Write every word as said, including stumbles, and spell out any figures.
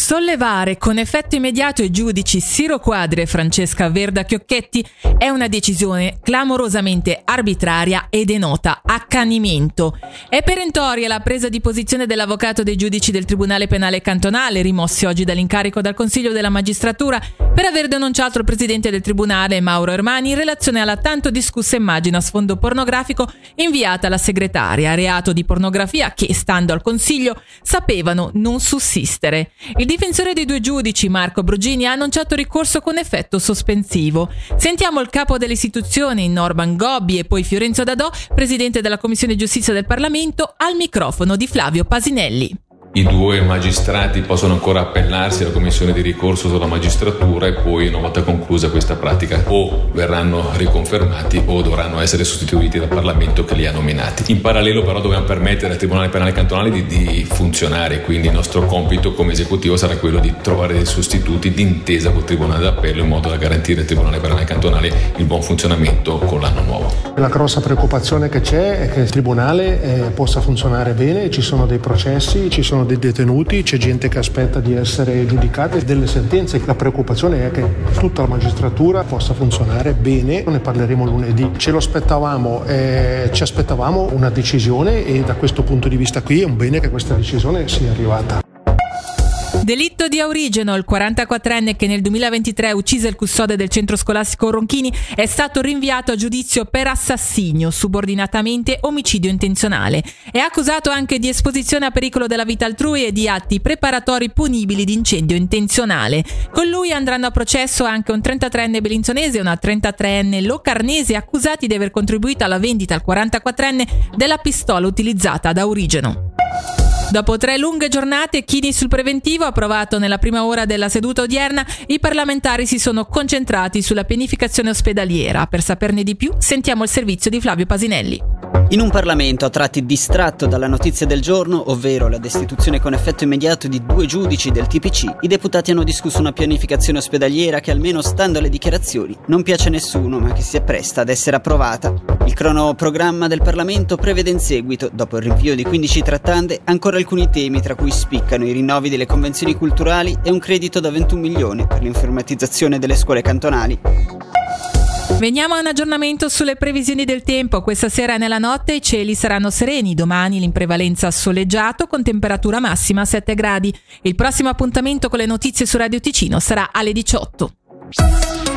Sollevare con effetto immediato i giudici Siro Quadri e Francesca Verda Chiocchetti è una decisione clamorosamente arbitraria e denota accanimento. È perentoria la presa di posizione dell'avvocato dei giudici del Tribunale Penale Cantonale, rimossi oggi dall'incarico dal Consiglio della Magistratura, per aver denunciato il presidente del Tribunale, Mauro Ermani, in relazione alla tanto discussa immagine a sfondo pornografico inviata alla segretaria, reato di pornografia che, stando al Consiglio, sapevano non sussistere. Il difensore dei due giudici, Marco Brugini, ha annunciato ricorso con effetto sospensivo. Sentiamo il capo delle istituzioni, Norman Gobbi, e poi Fiorenzo Dadò, presidente della Commissione Giustizia del Parlamento, al microfono di Flavio Pasinelli. I due magistrati possono ancora appellarsi alla commissione di ricorso sulla magistratura e poi, una volta conclusa questa pratica, o verranno riconfermati o dovranno essere sostituiti dal Parlamento che li ha nominati. In parallelo però dobbiamo permettere al Tribunale Penale Cantonale di, di funzionare, quindi il nostro compito come esecutivo sarà quello di trovare dei sostituti d'intesa col Tribunale d'Appello in modo da garantire al Tribunale Penale Cantonale il buon funzionamento con l'anno nuovo. La grossa preoccupazione che c'è è che il Tribunale eh, possa funzionare bene, ci sono dei processi, ci sono dei detenuti, c'è gente che aspetta di essere giudicata, delle sentenze. La preoccupazione è che tutta la magistratura possa funzionare bene. Ne parleremo lunedì. Ce lo aspettavamo, eh, ci aspettavamo una decisione e da questo punto di vista qui è un bene che questa decisione sia arrivata. Delitto di Aurigeno. Il quarantaquattrenne che nel duemilaventitré uccise il custode del centro scolastico Ronchini è stato rinviato a giudizio per assassinio, subordinatamente omicidio intenzionale. È accusato anche di esposizione a pericolo della vita altrui e di atti preparatori punibili di incendio intenzionale. Con lui andranno a processo anche un trentatreenne bellinzonese e una trentatreenne locarnese accusati di aver contribuito alla vendita al quarantaquattrenne della pistola utilizzata ad Aurigeno. Dopo tre lunghe giornate, chini sul preventivo approvato nella prima ora della seduta odierna, i parlamentari si sono concentrati sulla pianificazione ospedaliera. Per saperne di più, sentiamo il servizio di Flavio Pasinelli. In un Parlamento a tratti distratto dalla notizia del giorno, ovvero la destituzione con effetto immediato di due giudici del T P C, i deputati hanno discusso una pianificazione ospedaliera che, almeno stando alle dichiarazioni, non piace a nessuno, ma che si appresta ad essere approvata. Il cronoprogramma del Parlamento prevede in seguito, dopo il rinvio di quindici trattande, ancora alcuni temi, tra cui spiccano i rinnovi delle convenzioni culturali e un credito da ventuno milioni per l'informatizzazione delle scuole cantonali. Veniamo a un aggiornamento sulle previsioni del tempo. Questa sera e nella notte i cieli saranno sereni, domani l'imprevalenza soleggiato con temperatura massima a sette gradi. Il prossimo appuntamento con le notizie su Radio Ticino sarà alle diciotto.